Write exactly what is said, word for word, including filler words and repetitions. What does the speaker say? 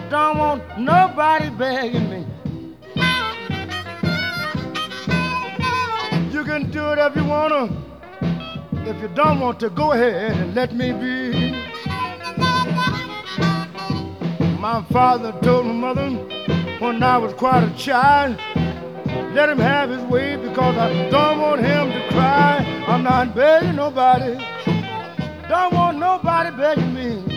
don't want nobody begging me. You can do it if you wanna. If you don't want to, go ahead and let me be. My father told my mother when I was quite a child, let him have his way because I don't want him to cry. I'm not begging nobody. Don't want nobody begging me.